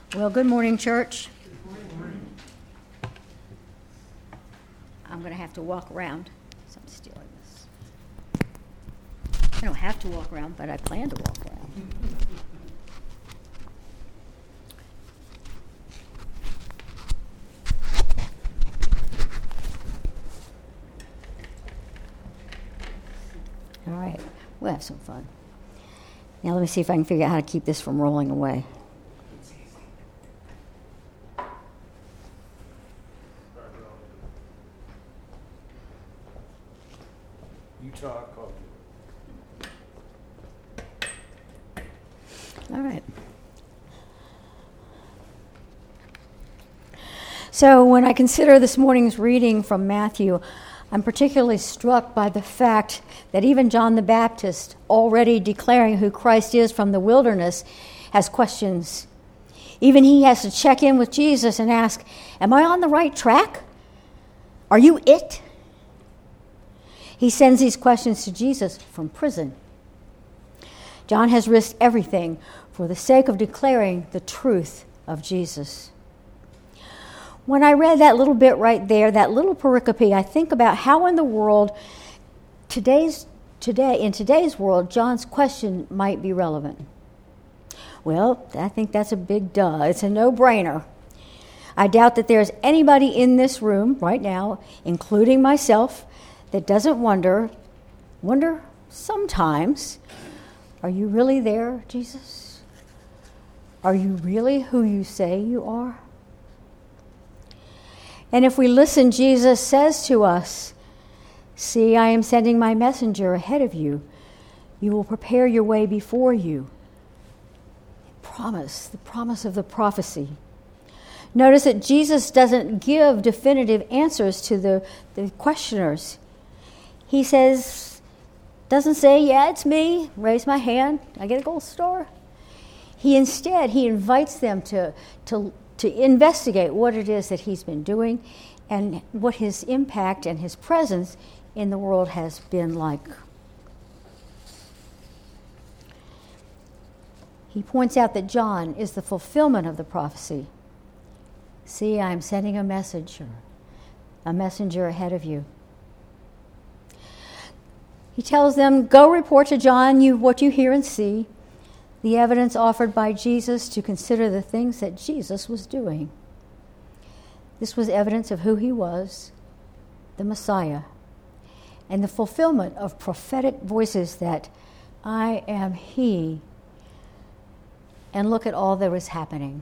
Well, good morning, church. I'm going to have to walk around. So I'm stealing this. I don't have to walk around, but I plan to walk around. All right, we'll have some fun. Now let me see if I can figure out how to keep this from rolling away. You talk. All right. So when I consider this morning's reading from Matthew, I'm particularly struck by the fact that even John the Baptist, already declaring who Christ is from the wilderness, has questions. Even he has to check in with Jesus and ask, am I on the right track? Are you it? He sends these questions to Jesus from prison. John has risked everything for the sake of declaring the truth of Jesus. When I read that little bit right there, that little pericope, I think about how in the world, in today's world, John's question might be relevant. Well, I think that's a big duh. It's a no-brainer. I doubt that there's anybody in this room right now, including myself, that doesn't wonder sometimes, are you really there, Jesus? Are you really who you say you are? And if we listen, Jesus says to us, see, I am sending my messenger ahead of you. You will prepare your way before you. The promise of the prophecy. Notice that Jesus doesn't give definitive answers to the questioners. He doesn't say, yeah, it's me, raise my hand, I get a gold star. He invites them to investigate what it is that he's been doing and what his impact and his presence in the world has been like. He points out that John is the fulfillment of the prophecy. See, I'm sending a messenger ahead of you. He tells them, go report to John what you hear and see, the evidence offered by Jesus to consider the things that Jesus was doing. This was evidence of who he was, the Messiah, and the fulfillment of prophetic voices that I am he. And look at all that was happening.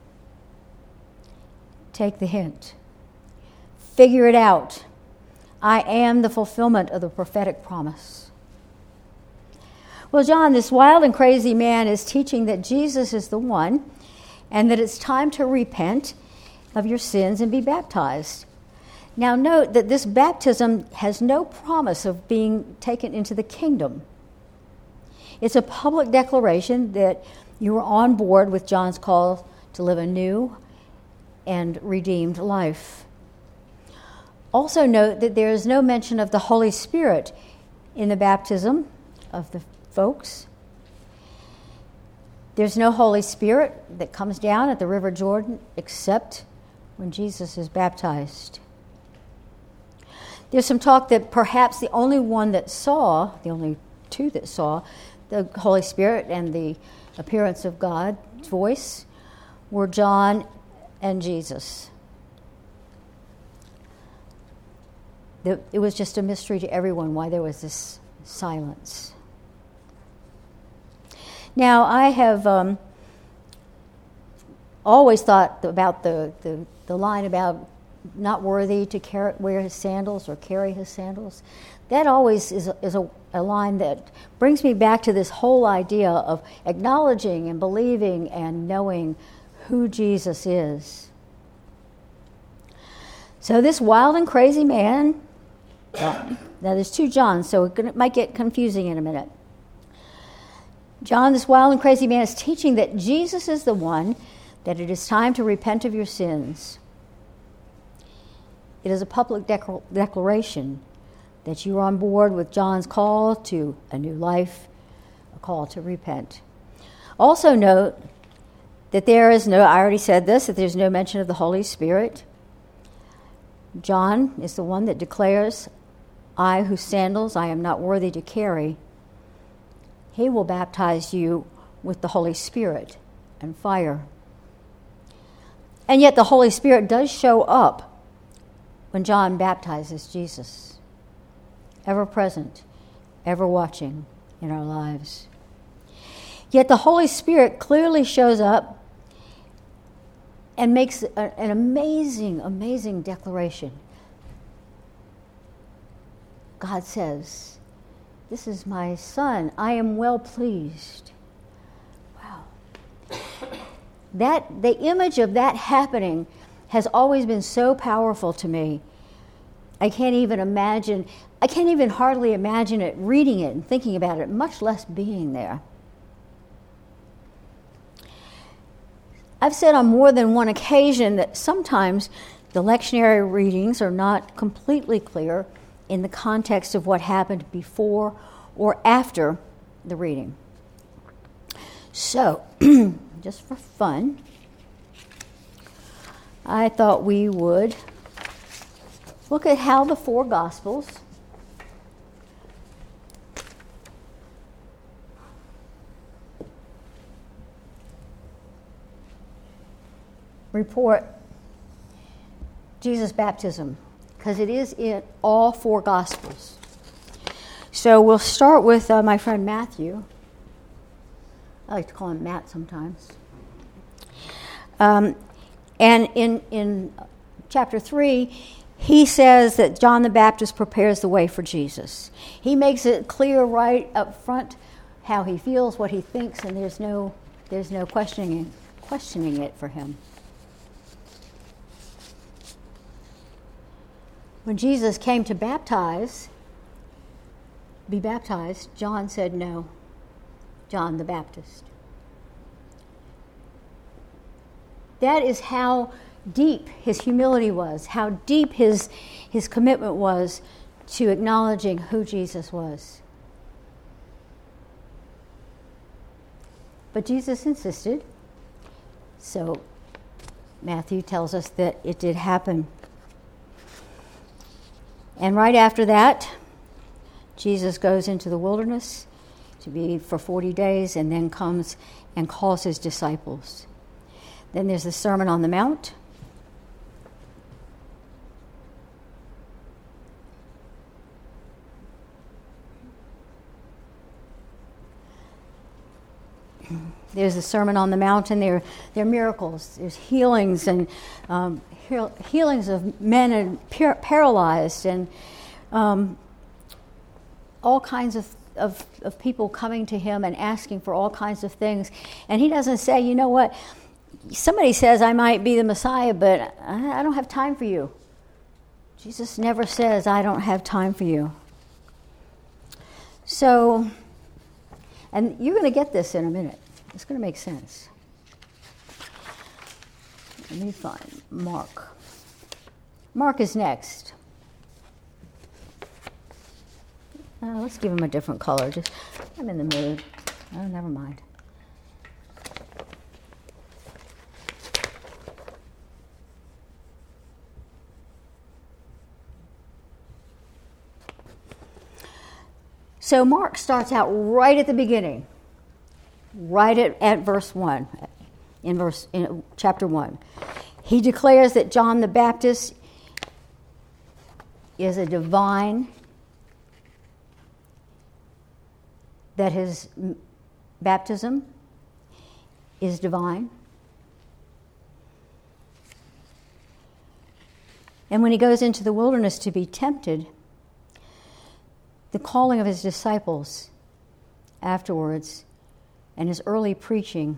Take the hint. Figure it out. I am the fulfillment of the prophetic promise. Well, John, this wild and crazy man, is teaching that Jesus is the one and that it's time to repent of your sins and be baptized. Now note that this baptism has no promise of being taken into the kingdom. It's a public declaration that you are on board with John's call to live a new and redeemed life. Also note that there is no mention of the Holy Spirit in the baptism of the folks. There's no Holy Spirit that comes down at the River Jordan except when Jesus is baptized. There's some talk that perhaps the only two that saw the Holy Spirit and the appearance of God's voice were John and Jesus. It was just a mystery to everyone why there was this silence. Now, I have always thought about the line about not worthy to wear his sandals or carry his sandals. That always is a line that brings me back to this whole idea of acknowledging and believing and knowing who Jesus is. So this wild and crazy man, now there's two Johns, so it might get confusing in a minute. John, this wild and crazy man, is teaching that Jesus is the one, that it is time to repent of your sins. It is a public declaration that you are on board with John's call to a new life, a call to repent. Also note that there is no, I already said this, that there's no mention of the Holy Spirit. John is the one that declares, I whose sandals I am not worthy to carry, he will baptize you with the Holy Spirit and fire. And yet the Holy Spirit does show up when John baptizes Jesus, ever present, ever watching in our lives. Yet the Holy Spirit clearly shows up and makes an amazing, amazing declaration. God says, this is my son, I am well pleased. Wow. The image of that happening has always been so powerful to me. I can't even hardly imagine it, reading it and thinking about it, much less being there. I've said on more than one occasion that sometimes the lectionary readings are not completely clear in the context of what happened before or after the reading. So, just for fun, I thought we would look at how the four Gospels report Jesus' baptism, because it is in all four Gospels. So we'll start with my friend Matthew. I like to call him Matt sometimes. And in chapter 3, he says that John the Baptist prepares the way for Jesus. He makes it clear right up front how he feels, what he thinks, and there's no questioning it for him. When Jesus came to be baptized, John said no. John the Baptist. That is how deep his humility was, how deep his commitment was to acknowledging who Jesus was. But Jesus insisted, so Matthew tells us that it did happen. And right after that, Jesus goes into the wilderness to be for 40 days and then comes and calls his disciples. Then there's the Sermon on the Mount. There's the Sermon on the Mount, and there are miracles. There's healings and healings of men and paralyzed, and all kinds of people coming to him and asking for all kinds of things. And he doesn't say, you know what, somebody says I might be the Messiah, but I don't have time for you. Jesus never says, I don't have time for you. So, and you're going to get this in a minute. It's going to make sense. Let me find Mark. Mark is next. Let's give him a different color. I'm in the mood. Oh, never mind. So Mark starts out right at the beginning, right at verse 1, in chapter 1. He declares that John the Baptist is a divine, that his baptism is divine. And when he goes into the wilderness to be tempted, the calling of his disciples afterwards and his early preaching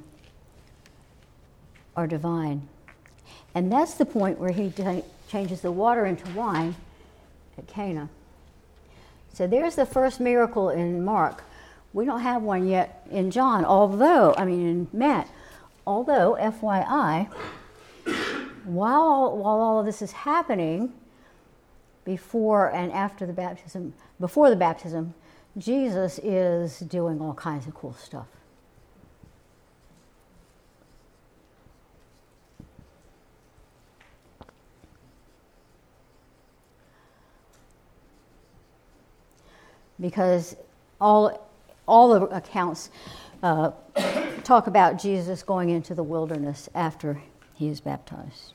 are divine. And that's the point where he changes the water into wine at Cana. So there's the first miracle in Mark. We don't have one yet in John, in Matt. Although, FYI, while all of this is happening, before and after the baptism, before the baptism, Jesus is doing all kinds of cool stuff. because all the accounts talk about Jesus going into the wilderness after he is baptized.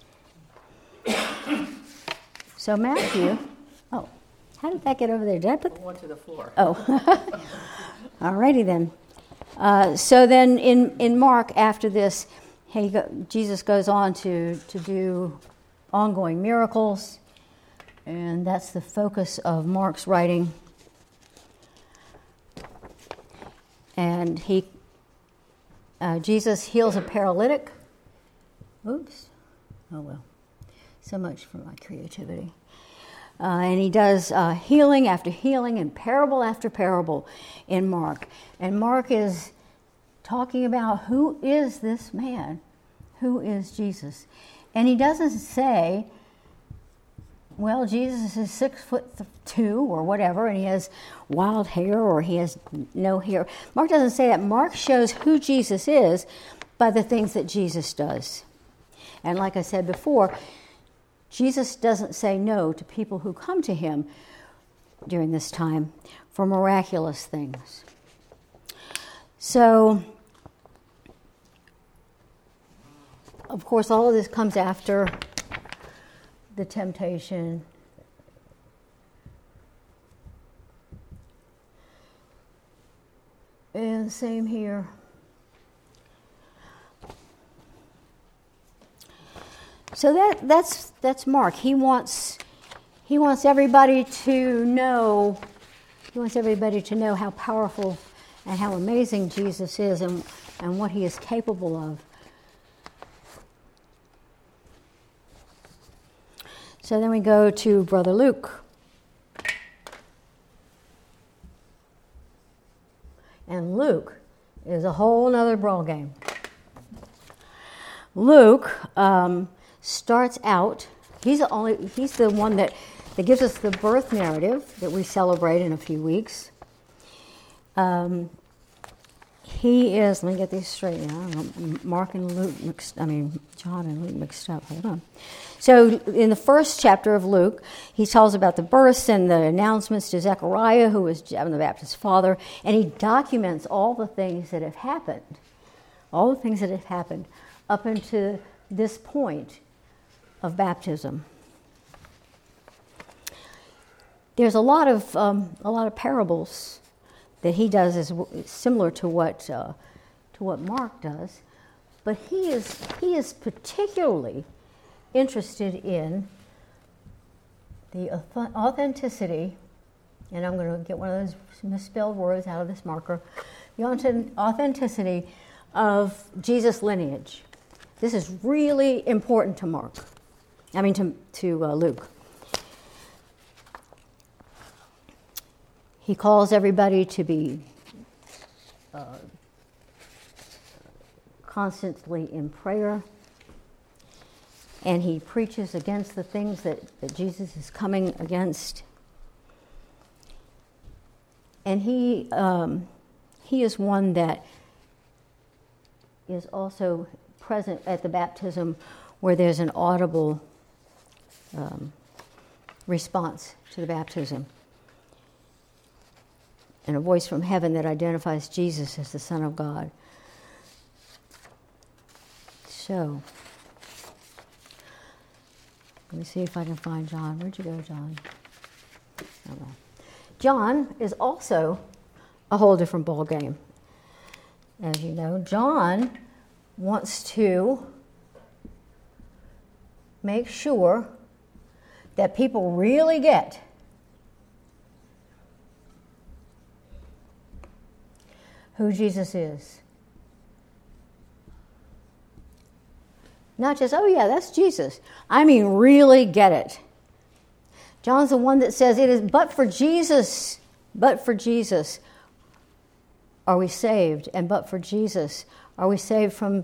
So Matthew, how did that get over there? Did I put one to the floor? Oh, alrighty then. So then in Mark, after this, Jesus goes on to do ongoing miracles, and that's the focus of Mark's writing. And Jesus heals a paralytic. Oops. Oh well. So much for my creativity. And he does healing after healing and parable after parable in Mark. And Mark is talking about who is this man? Who is Jesus? And he doesn't say, well, Jesus is 6'2" or whatever, and he has wild hair or he has no hair. Mark doesn't say that. Mark shows who Jesus is by the things that Jesus does. And like I said before, Jesus doesn't say no to people who come to him during this time for miraculous things. So, of course, all of this comes after the temptation. And same here. So that's Mark. He wants everybody to know. He wants everybody to know how powerful and how amazing Jesus is and what he is capable of. So then we go to Brother Luke. And Luke is a whole nother ballgame. Luke starts out, he's the one that gives us the birth narrative that we celebrate in a few weeks. He is, let me get these straight now. John and Luke mixed up. Hold on. So in the first chapter of Luke, he tells about the births and the announcements to Zechariah, who was John the Baptist's father, and he documents all the things that have happened. All the things that have happened up until this point of baptism. There's a lot of parables that he does is similar to what Mark does, but he is particularly interested in the authenticity, and I'm going to get one of those misspelled words out of this marker, the authenticity of Jesus' lineage. This is really important to Luke. He calls everybody to be constantly in prayer, and he preaches against the things that Jesus is coming against. And he is one that is also present at the baptism where there's an audible response to the baptism and a voice from heaven that identifies Jesus as the Son of God. So, let me see if I can find John. Where'd you go, John? Oh, well. John is also a whole different ball game. As you know, John wants to make sure that people really get who Jesus is. Not just, oh yeah, that's Jesus. I mean, really get it. John's the one that says it is but for Jesus are we saved, and but for Jesus are we saved from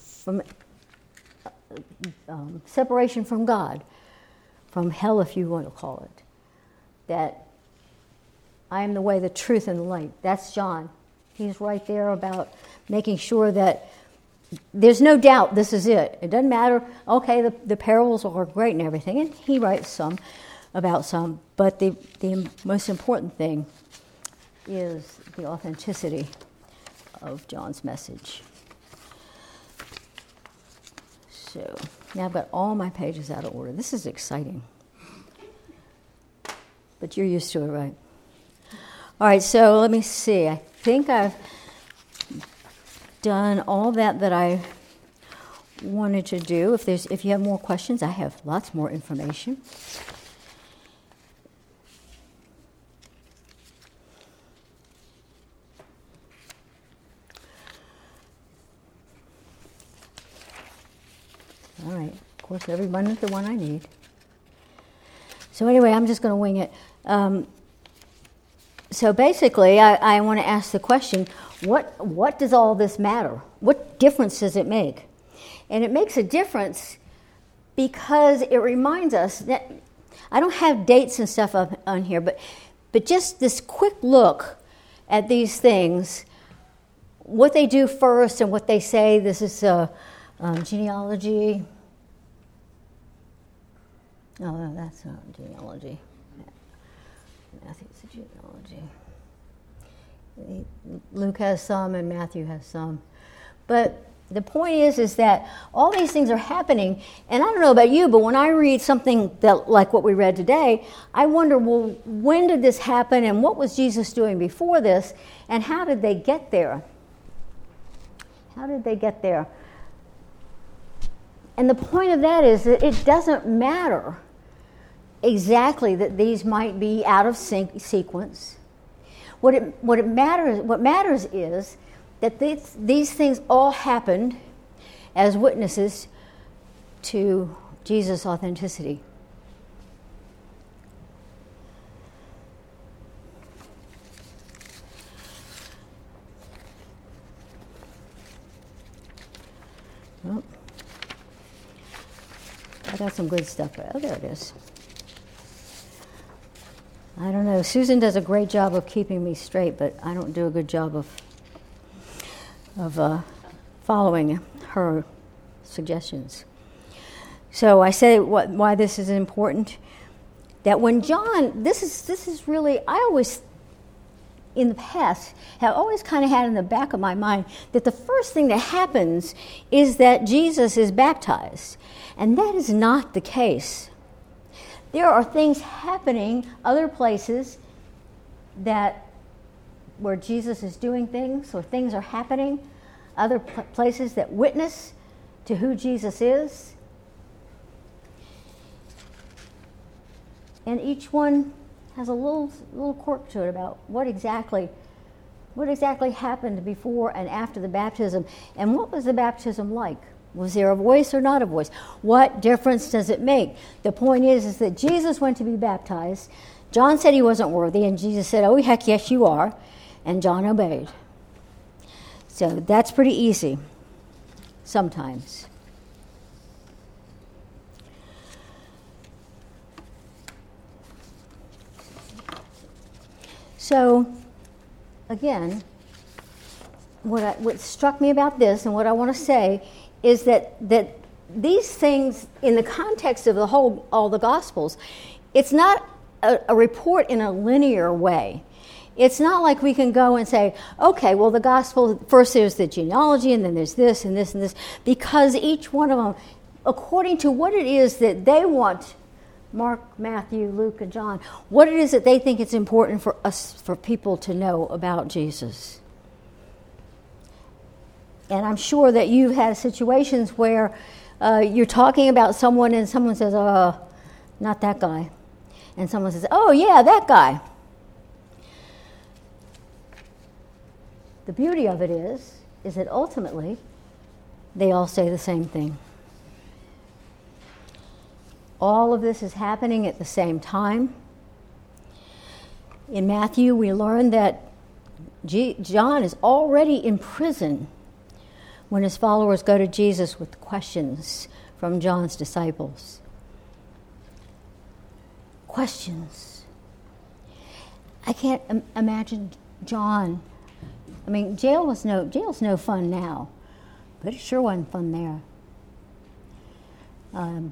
separation from God, from hell, if you want to call it. That I am the way, the truth, and the light. That's John. He's right there about making sure that there's no doubt this is it. It doesn't matter, okay, the parables are great and everything, and he writes some about some, but the most important thing is the authenticity of John's message. So now I've got all my pages out of order. This is exciting. But you're used to it, right? All right, so let me see. I think I've done all that I wanted to do. If you have more questions, I have lots more information. All right, of course, every one is the one I need. So anyway, I'm just going to wing it. So basically, I want to ask the question, what does all this matter? What difference does it make? And it makes a difference because it reminds us that, I don't have dates and stuff up on here, but just this quick look at these things, what they do first and what they say. This is genealogy. Oh, no, that's not genealogy. Matthew's a genealogy. Luke has some and Matthew has some. But the point is that all these things are happening, and I don't know about you, but when I read something that, like what we read today, I wonder, well, when did this happen, and what was Jesus doing before this, and how did they get there? How did they get there? And the point of that is that it doesn't matter exactly that these might be out of sequence. What matters is that these things all happened as witnesses to Jesus' authenticity. Well, I got some good stuff. Oh, there it is. I don't know. Susan does a great job of keeping me straight, but I don't do a good job of following her suggestions. So I say why this is important. That when John, this is really, I always, in the past, have always kind of had in the back of my mind that the first thing that happens is that Jesus is baptized. And that is not the case. There are things happening other places where Jesus is doing things, or things are happening, other places that witness to who Jesus is. And each one has a little quirk to it about what exactly happened before and after the baptism, and what was the baptism like? Was there a voice or not a voice? What difference does it make? The point is that Jesus went to be baptized. John said he wasn't worthy, and Jesus said, oh, heck, yes, you are. And John obeyed. So that's pretty easy sometimes. So, again, what struck me about this and what I want to say is that these things, in the context of all the Gospels, it's not a report in a linear way. It's not like we can go and say, okay, well, the Gospel, first there's the genealogy, and then there's this and this and this, because each one of them, according to what it is that they want, Mark, Matthew, Luke, and John, what it is that they think it's important for us, for people to know about Jesus. And I'm sure that you've had situations where you're talking about someone and someone says, not that guy. And someone says, oh, yeah, that guy. The beauty of it is that ultimately they all say the same thing. All of this is happening at the same time. In Matthew, we learn that John is already in prison when his followers go to Jesus with questions from John's disciples. Questions. I can't imagine John. I mean, jail's no fun now, but it sure wasn't fun there.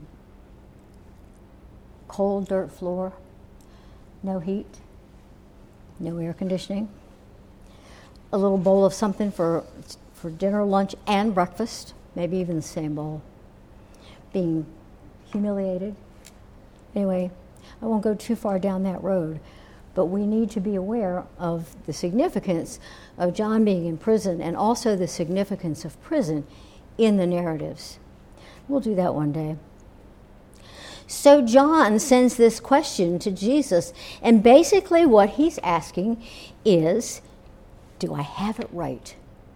Cold dirt floor, no heat, no air conditioning. a little bowl of something for dinner, lunch, and breakfast, maybe even the same bowl, being humiliated. Anyway, I won't go too far down that road, but we need to be aware of the significance of John being in prison and also the significance of prison in the narratives. We'll do that one day. So John sends this question to Jesus, and basically what he's asking is, do I have it right?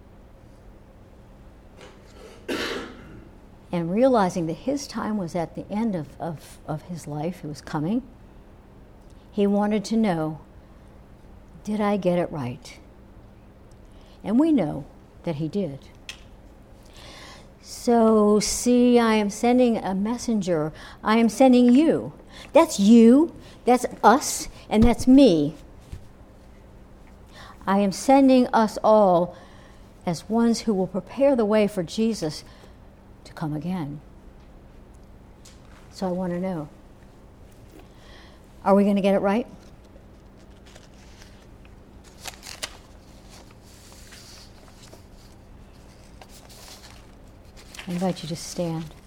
And realizing that his time was at the end of his life, it was coming, he wanted to know, did I get it right? And we know that he did. So, see, I am sending a messenger. I am sending you. That's you, that's us, and that's me. I am sending us all as ones who will prepare the way for Jesus to come again. So I want to know, are we going to get it right? I invite you to stand.